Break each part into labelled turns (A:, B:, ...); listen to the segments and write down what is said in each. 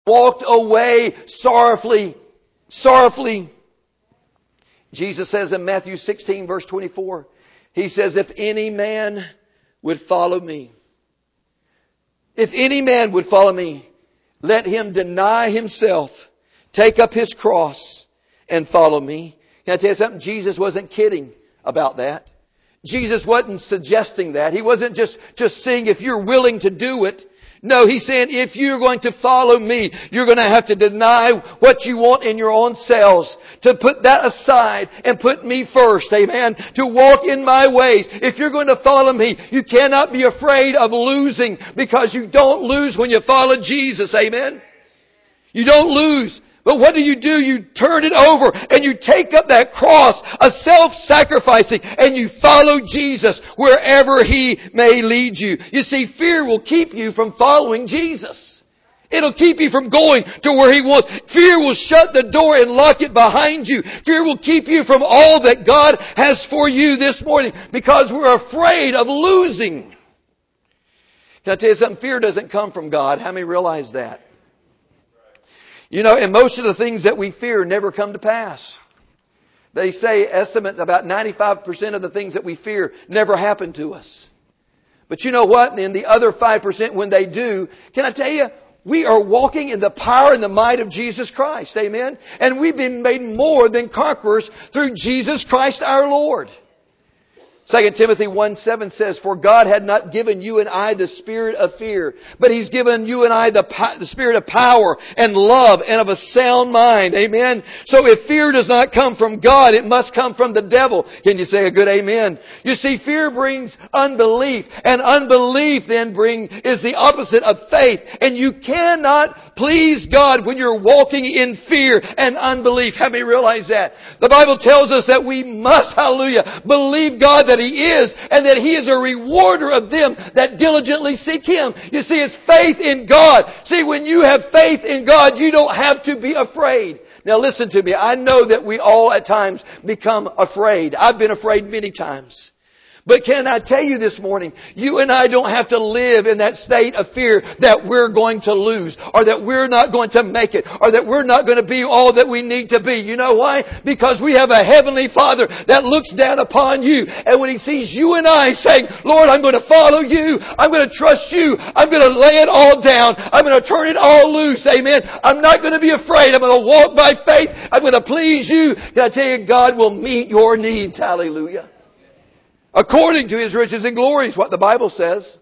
A: walked away sorrowfully. Jesus says in Matthew 16 verse 24, He says, if any man would follow me, let him deny himself, take up his cross, and follow me. Can I tell you something? Jesus wasn't kidding about that. Jesus wasn't suggesting that. He wasn't just saying if you're willing to do it. No, He's saying if you're going to follow me, you're going to have to deny what you want in your own selves. To put that aside and put me first. Amen. To walk in my ways. If you're going to follow me, you cannot be afraid of losing, because you don't lose when you follow Jesus. Amen. You don't lose. But what do? You turn it over and you take up that cross, a self-sacrificing, and you follow Jesus wherever He may lead you. You see, fear will keep you from following Jesus. It'll keep you from going to where He wants. Fear will shut the door and lock it behind you. Fear will keep you from all that God has for you this morning, because we're afraid of losing. Can I tell you something? Fear doesn't come from God. How many realize that? You know, and most of the things that we fear never come to pass. They say, estimate about 95% of the things that we fear never happen to us. But you know what? In the other 5%, when they do, can I tell you, we are walking in the power and the might of Jesus Christ. Amen? And we've been made more than conquerors through Jesus Christ our Lord. 2 Timothy 1:7 says, for God had not given you and I the spirit of fear, but He's given you and I the spirit of power and love and of a sound mind. Amen? So if fear does not come from God, it must come from the devil. Can you say a good amen? You see, fear brings unbelief, and unbelief then is the opposite of faith. And you cannot please God when you're walking in fear and unbelief. How many realize that? The Bible tells us that we must, hallelujah, believe God that He is, and that He is a rewarder of them that diligently seek Him. You see, it's faith in God. See, when you have faith in God, you don't have to be afraid. Now listen to me. I know that we all at times become afraid. I've been afraid many times. But can I tell you this morning, you and I don't have to live in that state of fear that we're going to lose, or that we're not going to make it, or that we're not going to be all that we need to be. You know why? Because we have a heavenly Father that looks down upon you. And when He sees you and I saying, Lord, I'm going to follow you, I'm going to trust you, I'm going to lay it all down, I'm going to turn it all loose, amen. I'm not going to be afraid, I'm going to walk by faith, I'm going to please you. Can I tell you, God will meet your needs. Hallelujah. According to His riches and glory is what the Bible says.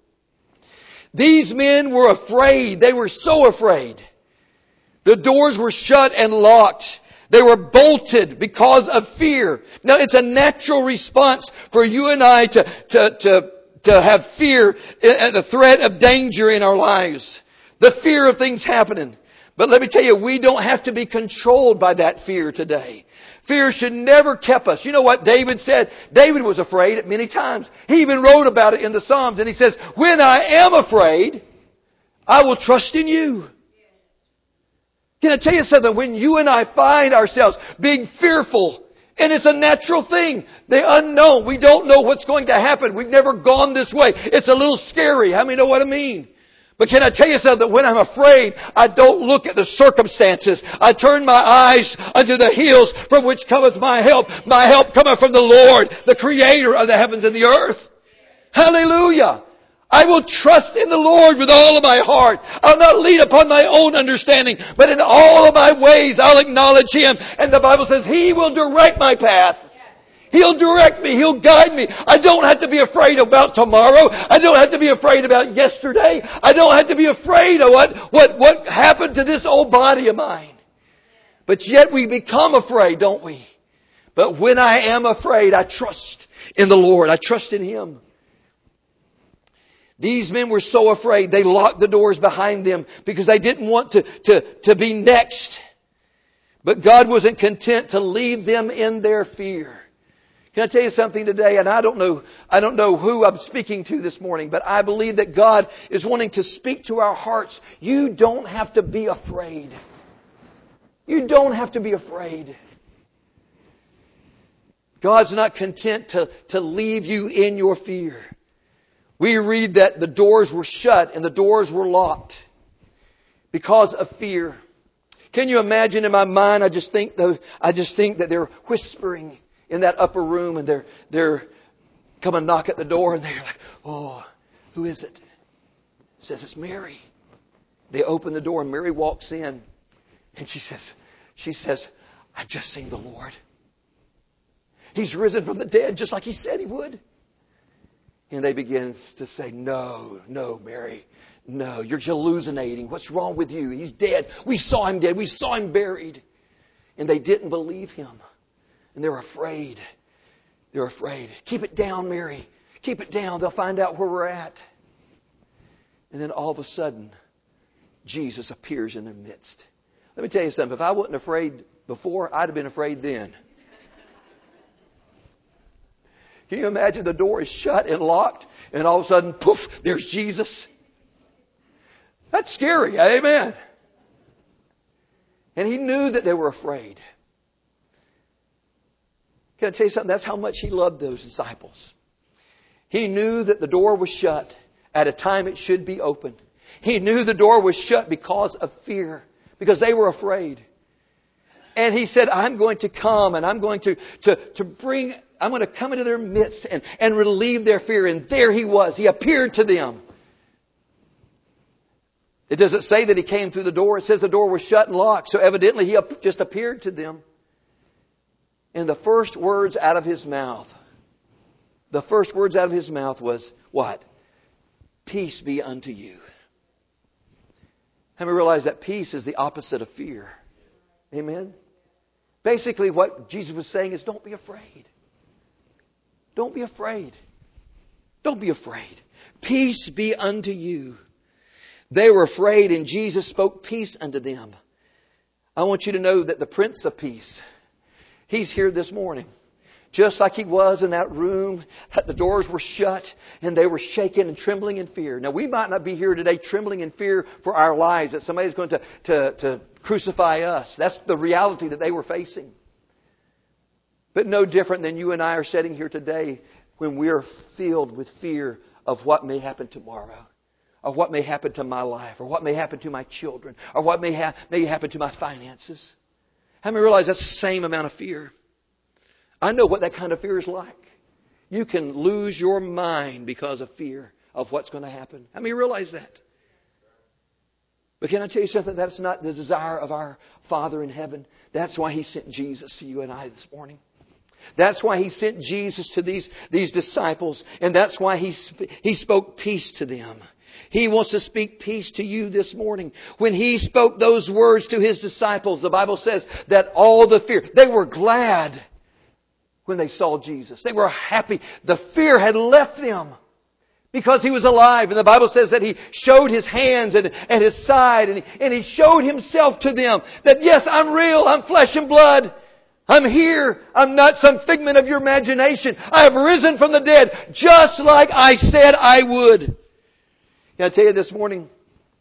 A: These men were afraid. They were so afraid. The doors were shut and locked. They were bolted because of fear. Now, it's a natural response for you and I to have fear at the threat of danger in our lives. The fear of things happening. But let me tell you, we don't have to be controlled by that fear today. Fear should never keep us. You know what David said? David was afraid at many times. He even wrote about it in the Psalms. And he says, when I am afraid, I will trust in you. Can I tell you something? When you and I find ourselves being fearful, and it's a natural thing, the unknown, we don't know what's going to happen. We've never gone this way. It's a little scary. How many know what I mean? But can I tell you something? When I'm afraid, I don't look at the circumstances. I turn my eyes unto the hills from which cometh my help. My help cometh from the Lord, the Creator of the heavens and the earth. Hallelujah. I will trust in the Lord with all of my heart. I'll not lean upon my own understanding, but in all of my ways I'll acknowledge Him. And the Bible says He will direct my path. He'll direct me. He'll guide me. I don't have to be afraid about tomorrow. I don't have to be afraid about yesterday. I don't have to be afraid of what happened to this old body of mine. But yet we become afraid, don't we? But when I am afraid, I trust in the Lord. I trust in Him. These men were so afraid, they locked the doors behind them because they didn't want to be next. But God wasn't content to leave them in their fear. Can I tell you something today? And I don't know who I'm speaking to this morning, but I believe that God is wanting to speak to our hearts. You don't have to be afraid. You don't have to be afraid. God's not content to leave you in your fear. We read that the doors were shut and the doors were locked. because of fear. Can you imagine in my mind? I just think that they're whispering in that upper room, and they're come and knock at the door, and they're like, "Oh, who is it?" Says it's Mary. They open the door, and Mary walks in, and she says, "I've just seen the Lord. He's risen from the dead, just like He said He would." And they begin to say, "No, Mary. No, you're hallucinating. What's wrong with you? He's dead. We saw Him dead. We saw Him buried." And they didn't believe Him. And they're afraid. They're afraid. "Keep it down, Mary. Keep it down. They'll find out where we're at." And then all of a sudden, Jesus appears in their midst. Let me tell you something. If I wasn't afraid before, I'd have been afraid then. Can you imagine the door is shut and locked, and all of a sudden, poof, there's Jesus? That's scary, amen. And He knew that they were afraid. Can I tell you something? That's how much He loved those disciples. He knew that the door was shut at a time it should be open. He knew the door was shut because of fear, because they were afraid. And He said, "I'm going to come, and I'm going to come into their midst and relieve their fear." And there He was. He appeared to them. It doesn't say that He came through the door. It says the door was shut and locked. So evidently He just appeared to them. And the first words out of His mouth was what? "Peace be unto you." How many realize that peace is the opposite of fear? Amen? Basically what Jesus was saying is, don't be afraid. Don't be afraid. Don't be afraid. Peace be unto you. They were afraid, and Jesus spoke peace unto them. I want you to know that the Prince of Peace, He's here this morning. Just like He was in that room, the doors were shut and they were shaken and trembling in fear. Now, we might not be here today trembling in fear for our lives, that somebody's going to crucify us. That's the reality that they were facing. But no different than you and I are sitting here today when we're filled with fear of what may happen tomorrow, or what may happen to my life, or what may happen to my children, or what may happen to my finances. How many realize that's the same amount of fear? I know what that kind of fear is like. You can lose your mind because of fear of what's going to happen. How many realize that? But can I tell you something? That's not the desire of our Father in heaven. That's why He sent Jesus to you and I this morning. That's why He sent Jesus to these disciples. And that's why He spoke peace to them. He wants to speak peace to you this morning. When He spoke those words to His disciples, the Bible says that all the fear, they were glad when they saw Jesus. They were happy. The fear had left them because He was alive. And the Bible says that He showed His hands and His side, and He showed Himself to them. That yes, I'm real. I'm flesh and blood. I'm here. I'm not some figment of your imagination. I have risen from the dead, just like I said I would. Can I tell you this morning?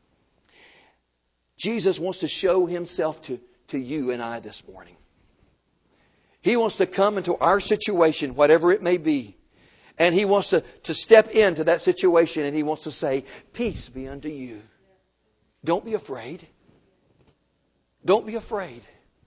A: Jesus wants to show Himself to you and I this morning. He wants to come into our situation, whatever it may be. And He wants to step into that situation, and He wants to say, "Peace be unto you." Don't be afraid. Don't be afraid.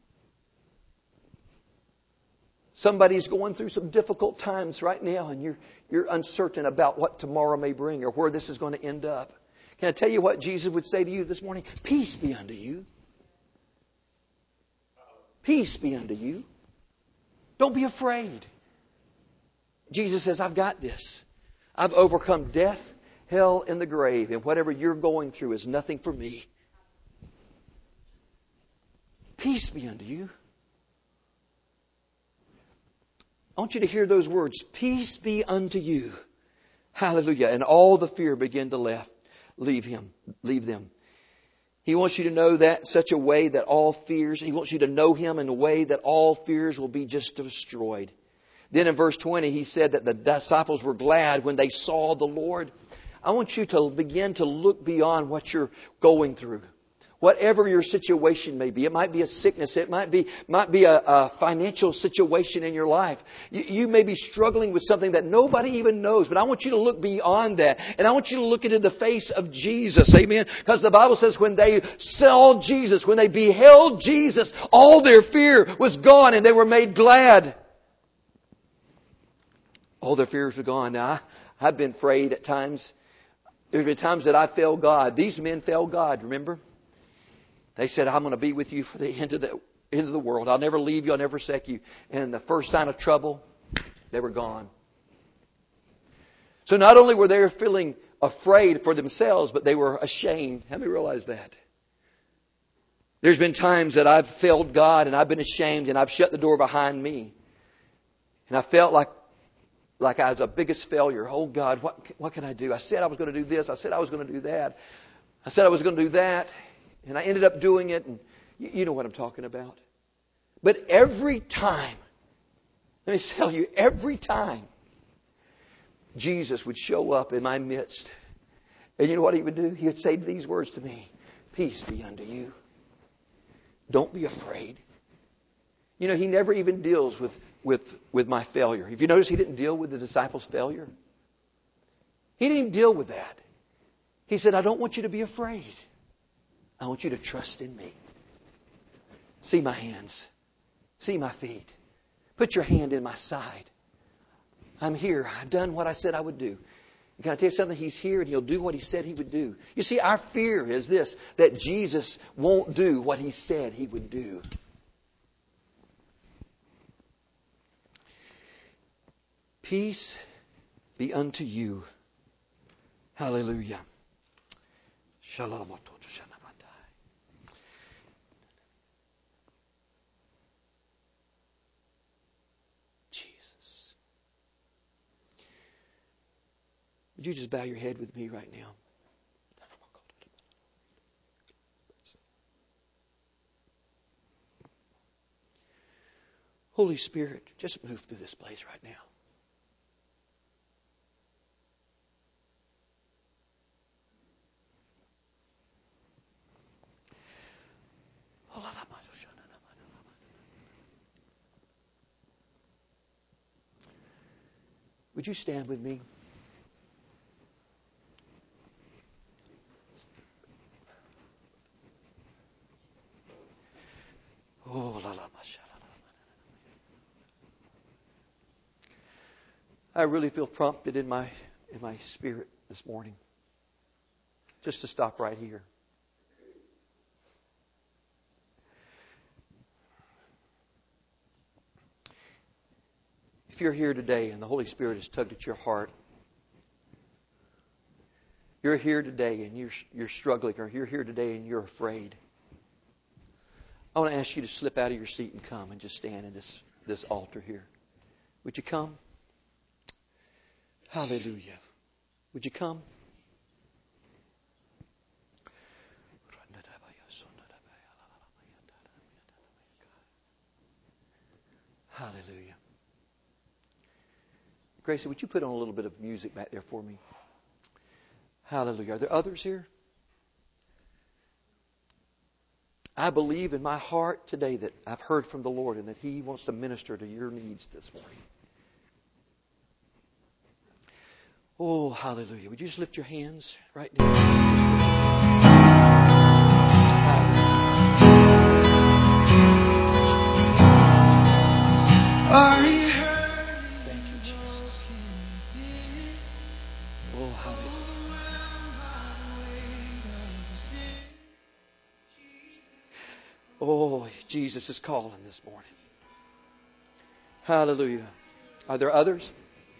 A: Somebody's going through some difficult times right now, and you're uncertain about what tomorrow may bring or where this is going to end up. Can I tell you what Jesus would say to you this morning? Peace be unto you. Peace be unto you. Don't be afraid. Jesus says, "I've got this. I've overcome death, hell, and the grave. And whatever you're going through is nothing for me. Peace be unto you." I want you to hear those words. Peace be unto you. Hallelujah. And all the fear began to leave them. He wants you to know that in such a way that all fears, He wants you to know Him in a way that all fears will be just destroyed. Then in verse 20, He said that the disciples were glad when they saw the Lord. I want you to begin to look beyond what you're going through, Whatever your situation may be, it might be a sickness, it might be a financial situation in your life. You may be struggling with something that nobody even knows, but I want you to look beyond that. And I want you to look into the face of Jesus. Amen? Because the Bible says when they saw Jesus, when they beheld Jesus, all their fear was gone and they were made glad. All their fears were gone. Now, I've been afraid at times. There's been times that I failed God. These men failed God, remember? They said, I'm going to be with you for the end of the world. I'll never leave you. I'll never forsake you. And the first sign of trouble, they were gone. So not only were they feeling afraid for themselves, but they were ashamed. How many realize that? There's been times that I've failed God and I've been ashamed and I've shut the door behind me. And I felt like I was the biggest failure. Oh God, what can I do? I said I was going to do this. I said I was going to do that. I said I was going to do that. And I ended up doing it, and you know what I'm talking about. But every time, let me tell you, every time Jesus would show up in my midst, and you know what He would do? He would say these words to me, peace be unto you. Don't be afraid. You know, He never even deals with my failure. If you notice, He didn't deal with the disciples' failure. He didn't even deal with that. He said, I don't want you to be afraid. I want you to trust in me. See my hands. See my feet. Put your hand in my side. I'm here. I've done what I said I would do. And can I tell you something? He's here and He'll do what He said He would do. You see, our fear is this, that Jesus won't do what He said He would do. Peace be unto you. Hallelujah. Shalom. Jesus. Would you just bow your head with me right now? Holy Spirit, just move through this place right now. Would you stand with me? Oh, I really feel prompted in my spirit this morning just to stop right here. If you're here today and the Holy Spirit has tugged at your heart, you're here today and you're struggling, or you're here today and you're afraid, I want to ask you to slip out of your seat and come and just stand in this altar here. Would you come? Hallelujah. Would you come? Hallelujah. Gracie, would you put on a little bit of music back there for me? Hallelujah. Are there others here? I believe in my heart today that I've heard from the Lord and that He wants to minister to your needs this morning. Oh, hallelujah. Would you just lift your hands right now? Are you hurting? Thank you, Jesus. Oh, hallelujah. Oh, Jesus is calling this morning. Hallelujah. Are there others?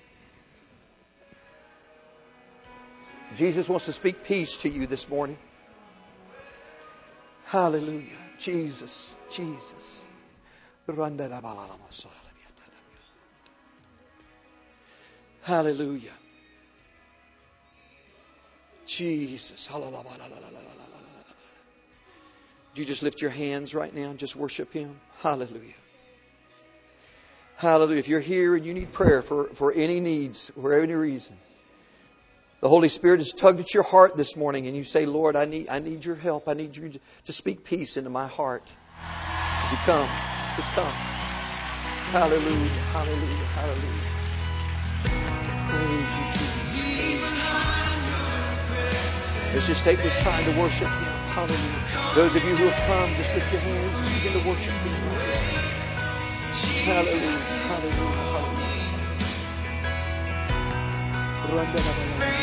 A: Jesus wants to speak peace to you this morning. Hallelujah. Jesus. Jesus. Hallelujah. Jesus. Would you just lift your hands right now and just worship Him? Hallelujah. Hallelujah. If you're here and you need prayer for any needs, for any reason, The Holy Spirit has tugged at your heart this morning and you say, Lord, I need your help. I need you to speak peace into my heart. Would you come? Just come. Hallelujah, hallelujah, hallelujah. Praise you, Jesus. Let's just take this time to worship Him. Hallelujah. Those of you who have come, just lift your hands and begin to worship Him. Hallelujah, hallelujah, hallelujah.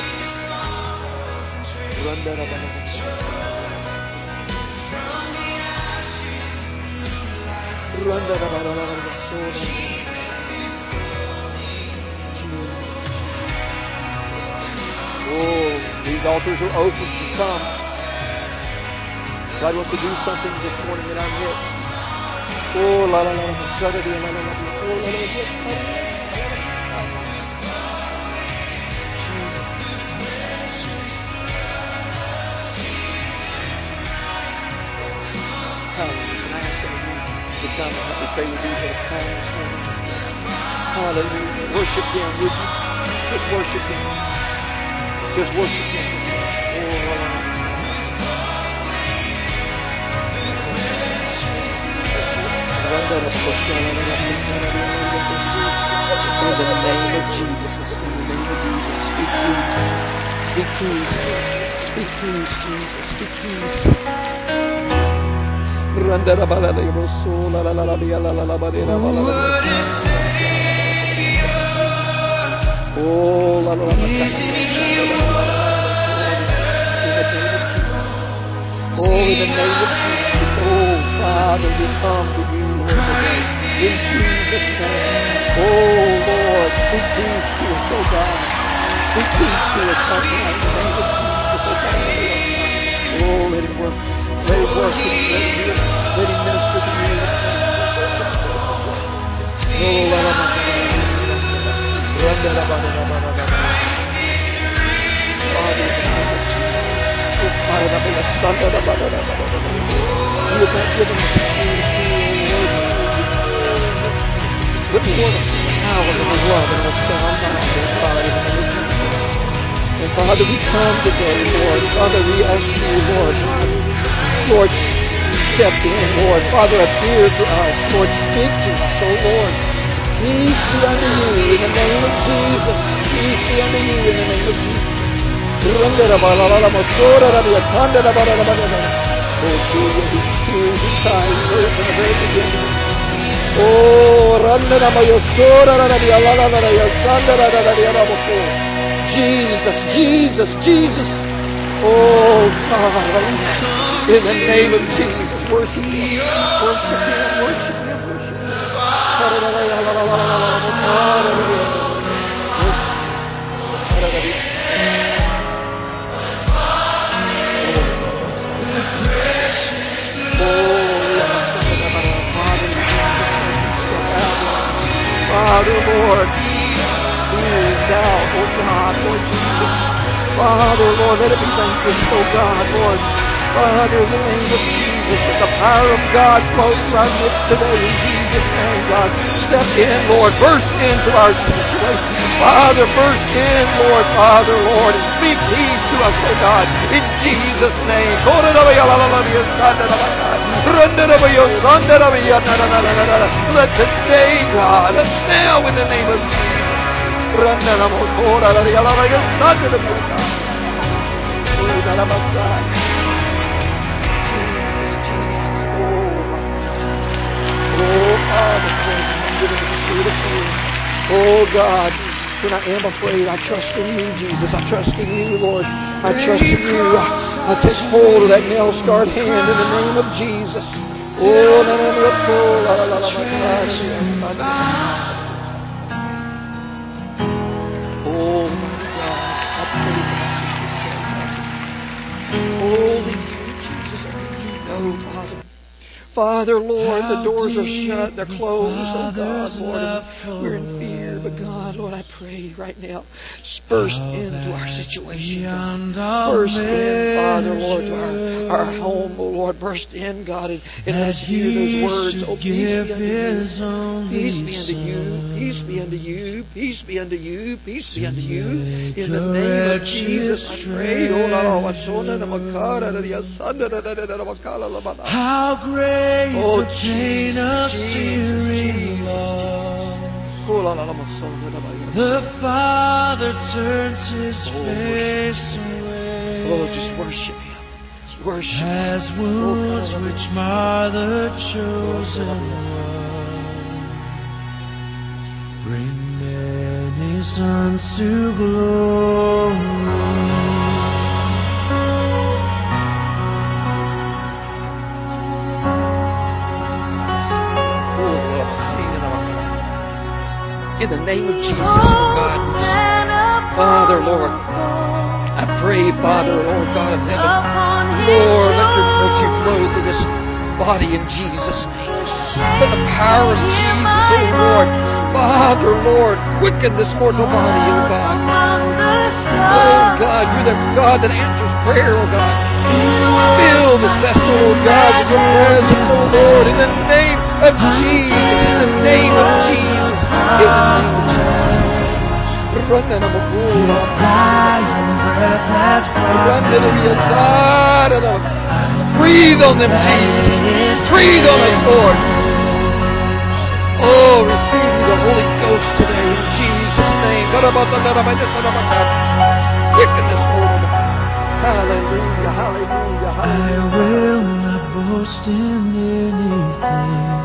A: Oh, these altars are open. Just come. God wants to do something this morning in our midst. Oh, la la la la, oh, la la Hallelujah. Can I ask some of you to come and help me pray with these that have come this morning? Hallelujah. Worship Him, would you? Just worship Him. Just worship Him. Oh, la la la. In the name of Jesus, in the name of Jesus, speak peace. Speak peace. Speak peace, Jesus. Speak peace. Oh, la la la. Oh, in the name of Jesus. Oh, Father, we come to you, Lord, today. In Jesus' name. Oh, Lord, speak peace to us, oh God. Speak peace to us right now in the name of Jesus, oh God. Oh, let Him work. Let Him work. Let Him heal. Let Him minister to you this morning. Oh, la la la la. Father, in the name of Jesus. You have not given us a spirit of fear, but Lord, of power and of love and of a sound mind, oh God, in the name of Jesus. And Father, we come today, Lord. Father, we ask you, Lord, Lord, step in, Lord. Father, appear to us. Lord, speak to us, oh Lord. Peace be unto you in the name of Jesus. Peace be unto you in the name of Jesus. Oh, Julia, He hears you cry. He heard from the very beginning. Oh, Jesus, Jesus, Jesus. Oh, God, in the name of Jesus, worship Him. Worship Him, worship Him, worship Him. Father, Lord, thou, oh God, Lord Jesus. Father, Lord, let it be vanquished, oh God, Lord. Father, in the name of Jesus, let the power of God flow through our midst today in Jesus' name, God. Step in, Lord. Burst into our situation. Father, burst in, Lord, Father, Lord, and speak peace to us, oh God, in Jesus' name. Let today, God, now in the name of Jesus. Jesus, Jesus, oh Father, I'm giving us a spirit of fear. Oh God, when I am afraid, I trust in you, Jesus. I trust in you, Lord. I trust in you. I take hold of that nail-scarred hand in the name of Jesus. Oh, Almighty God, I pray for my sister today, God. Holy you, Jesus, only you know, Father. Father, Lord, the doors are shut, they're closed. Oh God, Lord, and we're in fear. But God, Lord, I pray right now, burst into our situation, God. Burst in, Father, Lord, to our home, oh Lord. Burst in, God, and let us hear those words. Oh, peace be unto you. Peace be unto you. Peace be unto you. Peace be unto you. Peace be unto you. In the name of Jesus, I pray.
B: How great
A: Oh,
B: the pain of searing love. The Father turns His face away.
A: Oh, just worship Him. Worship Him.
B: As wounds which mar the chosen one bring many sons to glory.
A: In the name of Jesus, oh God, we just, Father, Lord, I pray, Father, Lord God of heaven, Lord, let your flow through this body in Jesus' name. Let the power of Jesus, oh Lord, Father, Lord, quicken this mortal body, oh God. Oh God, you're the God that answers prayer, oh God. Fill this vessel, oh God, with your presence, oh Lord, in the name of Jesus, in the name of Jesus, in the name of Jesus.
B: His dying breath has
A: Breathe on them, Jesus. Breathe on us, Lord. Oh, receive you the Holy Ghost today in Jesus' name. Quicken this mortal body. Hallelujah, hallelujah, hallelujah.
B: I will not boast in anything.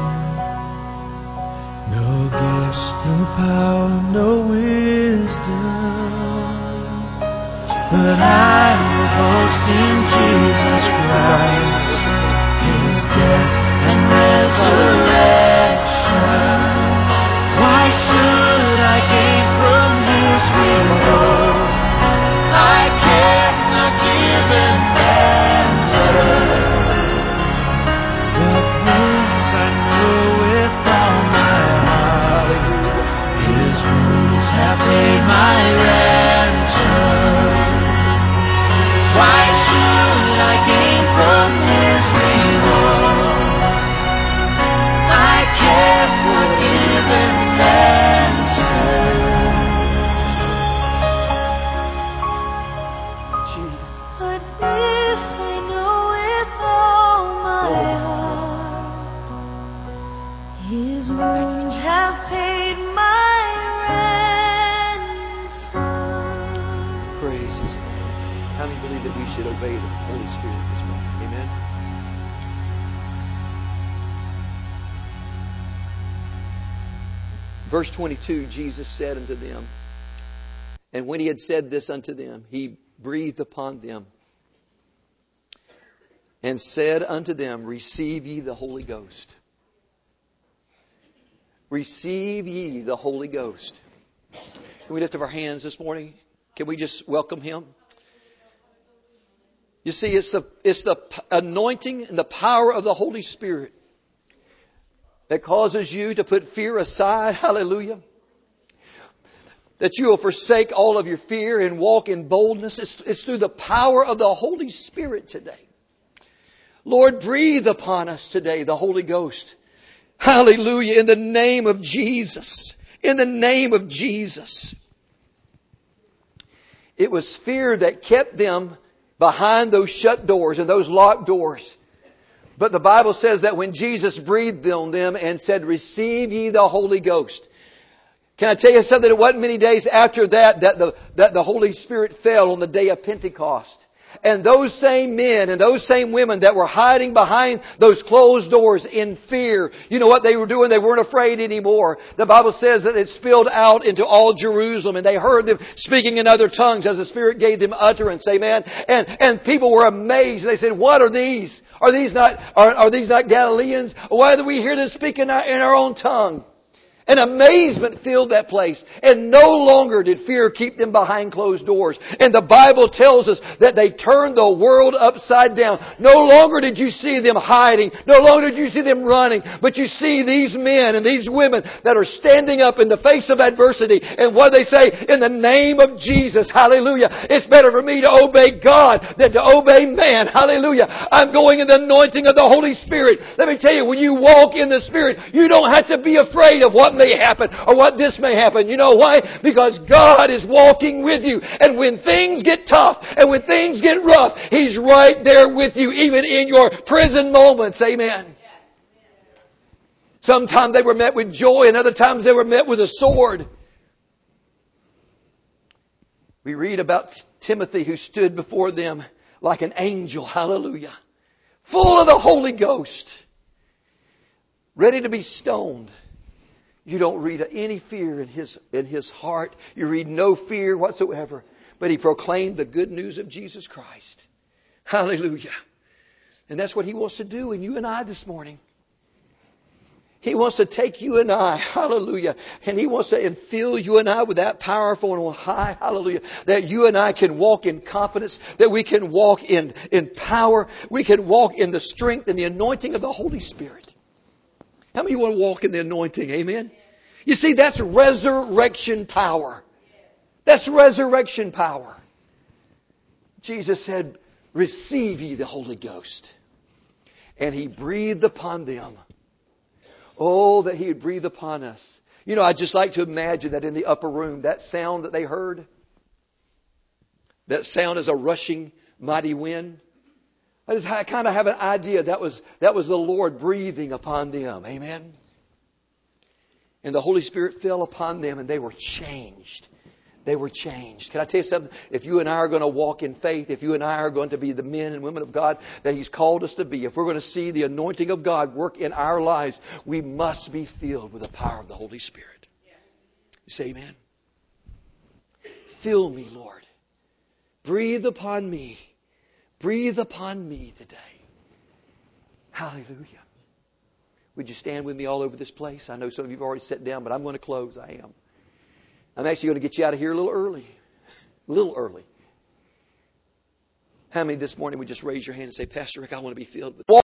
B: No gifts, no power, no wisdom. But I will boast in Jesus Christ, His death and resurrection. Why should I gain from His reward? I cannot give an answer. But this I know with all my heart, His wounds have paid my ransom. Why should I gain from His reward? I cannot give an answer.
A: Jesus.
C: But this I know with all my heart, His wounds have paid my ransom.
A: Praise His name. How many believe that we should obey the Holy Spirit this morning? Amen. Verse 22, Jesus said unto them, and when He had said this unto them, He breathed upon them and said unto them, receive ye the Holy Ghost. Receive ye the Holy Ghost. Can we lift up our hands this morning? Can we just welcome Him? You see, it's the anointing and the power of the Holy Spirit that causes you to put fear aside. Hallelujah. That you will forsake all of your fear and walk in boldness. It's through the power of the Holy Spirit today. Lord, breathe upon us today, the Holy Ghost. Hallelujah. In the name of Jesus. In the name of Jesus. It was fear that kept them behind those shut doors and those locked doors. But the Bible says that when Jesus breathed on them and said, receive ye the Holy Ghost. Can I tell you something? It wasn't many days after that the Holy Spirit fell on the day of Pentecost. And those same men and those same women that were hiding behind those closed doors in fear, you know what they were doing? They weren't afraid anymore. The Bible says that it spilled out into all Jerusalem and they heard them speaking in other tongues as the Spirit gave them utterance. Amen. And people were amazed. They said, what are these? Are these not Galileans? Why do we hear them speak in our own tongue? And amazement filled that place. And no longer did fear keep them behind closed doors. And the Bible tells us that they turned the world upside down. No longer did you see them hiding. No longer did you see them running. But you see these men and these women that are standing up in the face of adversity. And what they say, in the name of Jesus, hallelujah. It's better for me to obey God than to obey man. Hallelujah. I'm going in the anointing of the Holy Spirit. Let me tell you, when you walk in the Spirit, you don't have to be afraid of what may happen or what this may happen. You know why? Because God is walking with you. And when things get tough and when things get rough, He's right there with you, even in your prison moments. Amen. Sometimes they were met with joy and other times they were met with a sword. We read about Timothy who stood before them like an angel. Hallelujah. Full of the Holy Ghost. Ready to be stoned. You don't read any fear in his heart. You read no fear whatsoever. But he proclaimed the good news of Jesus Christ. Hallelujah. And that's what He wants to do in you and I this morning. He wants to take you and I, hallelujah, and He wants to infill you and I with that powerful and high, hallelujah, that you and I can walk in confidence, that we can walk in power, we can walk in the strength and the anointing of the Holy Spirit. How many want to walk in the anointing? Amen? You see, that's resurrection power. That's resurrection power. Jesus said, receive ye the Holy Ghost. And He breathed upon them. Oh, that He would breathe upon us. You know, I'd just like to imagine that in the upper room, that sound that they heard, that sound as a rushing mighty wind. I kind of have an idea that was the Lord breathing upon them. Amen. And the Holy Spirit fell upon them and they were changed. They were changed. Can I tell you something? If you and I are going to walk in faith, if you and I are going to be the men and women of God that He's called us to be, if we're going to see the anointing of God work in our lives, we must be filled with the power of the Holy Spirit. You say amen? Fill me, Lord. Breathe upon me. Breathe upon me today. Hallelujah. Would you stand with me all over this place? I know some of you have already sat down, but I'm going to close. I am. I'm actually going to get you out of here a little early. A little early. How many this morning would just raise your hand and say, Pastor Rick, I want to be filled with